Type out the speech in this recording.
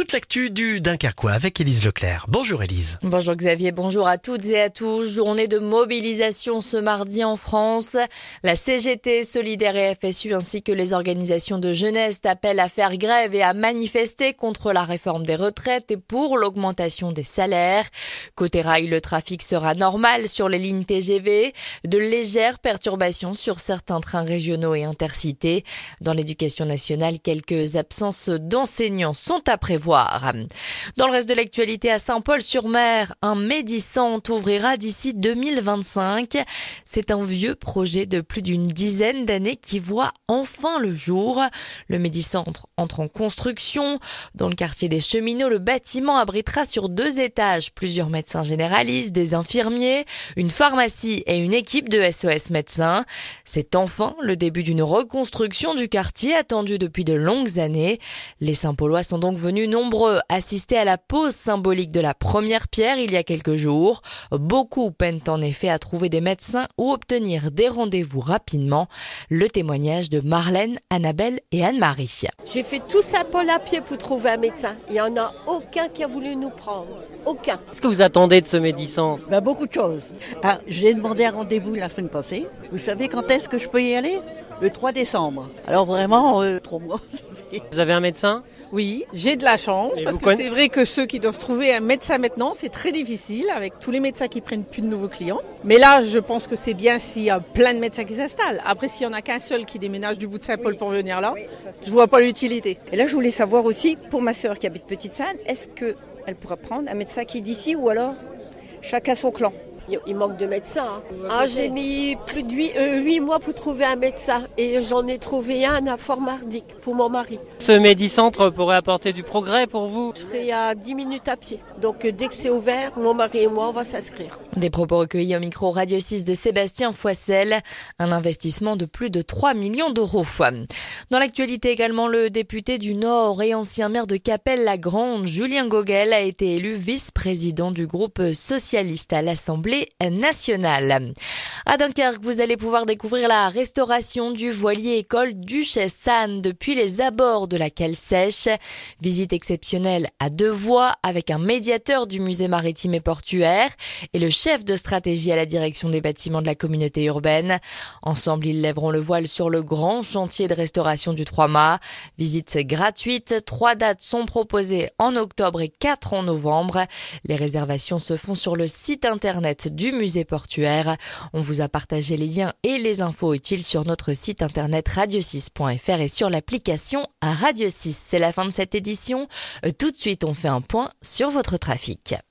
toute l'actu du Dunkerquois avec Élise Leclerc. Bonjour Élise. Bonjour Xavier, bonjour à toutes et à tous. Journée de mobilisation ce mardi en France. La CGT, Solidaire et FSU ainsi que les organisations de jeunesse appellent à faire grève et à manifester contre la réforme des retraites et pour l'augmentation des salaires. Côté rail, le trafic sera normal sur les lignes TGV. De légères perturbations sur certains trains régionaux et intercités. Dans l'éducation nationale, quelques absences d'enseignants sont à prévoir. Dans le reste de l'actualité, à Saint-Paul-sur-Mer, un Médicentre ouvrira d'ici 2025. C'est un vieux projet de plus d'une dizaine d'années qui voit enfin le jour. Le Médicentre entre en construction. Dans le quartier des Cheminots, le bâtiment abritera sur 2 étages plusieurs médecins généralistes, des infirmiers, une pharmacie et une équipe de SOS médecins. C'est enfin le début d'une reconstruction du quartier attendu depuis de longues années. Les Saint-Paulois sont donc venus nombreux assister à la pose symbolique de la première pierre il y a quelques jours. Beaucoup peinent en effet à trouver des médecins ou obtenir des rendez-vous rapidement. Le témoignage de Marlène, Annabelle et Anne-Marie. J'ai fait tout Saint-Paul à pied pour trouver un médecin. Il n'y en a aucun qui a voulu nous prendre. Aucun. Qu'est-ce que vous attendez de ce Médicentre ? Beaucoup de choses. J'ai demandé un rendez-vous la semaine passée. Vous savez quand est-ce que je peux y aller ? Le 3 décembre. Alors vraiment, 3 mois, ça fait. Vous avez un médecin ? Oui, j'ai de la chance parce que c'est vrai que ceux qui doivent trouver un médecin maintenant, c'est très difficile avec tous les médecins qui prennent plus de nouveaux clients. Mais là, je pense que c'est bien s'il y a plein de médecins qui s'installent. Après, s'il n'y en a qu'un seul qui déménage du bout de Saint-Paul pour venir là, je vois pas l'utilité. Et là, je voulais savoir aussi, pour ma sœur qui habite Petite-Seine, est-ce qu'elle pourra prendre un médecin qui est d'ici ou alors chacun son clan ? Il manque de médecins. J'ai mis plus de 8 mois pour trouver un médecin et j'en ai trouvé un à Fort-Mardic pour mon mari. Ce Médicentre pourrait apporter du progrès pour vous ? Je serai à 10 minutes à pied. Donc dès que c'est ouvert, mon mari et moi, on va s'inscrire. Des propos recueillis au micro Radio 6 de Sébastien Foissel. Un investissement de plus de 3 millions d'euros. Dans l'actualité également, le député du Nord et ancien maire de Cappelle-la-Grande, Julien Gogel, a été élu vice-président du groupe socialiste à l'Assemblée nationale. À Dunkerque, vous allez pouvoir découvrir la restauration du voilier école Duchesse Anne depuis les abords de la cale sèche. Visite exceptionnelle à 2 voies avec un médiateur du musée maritime et portuaire et le chef de stratégie à la direction des bâtiments de la communauté urbaine. Ensemble, ils lèveront le voile sur le grand chantier de restauration du 3-mâts. Visite gratuite. 3 dates sont proposées en octobre et 4 en novembre. Les réservations se font sur le site internet du musée portuaire. On vous a partagé les liens et les infos utiles sur notre site internet radio6.fr et sur l'application à Radio 6. C'est la fin de cette édition. Tout de suite, on fait un point sur votre trafic.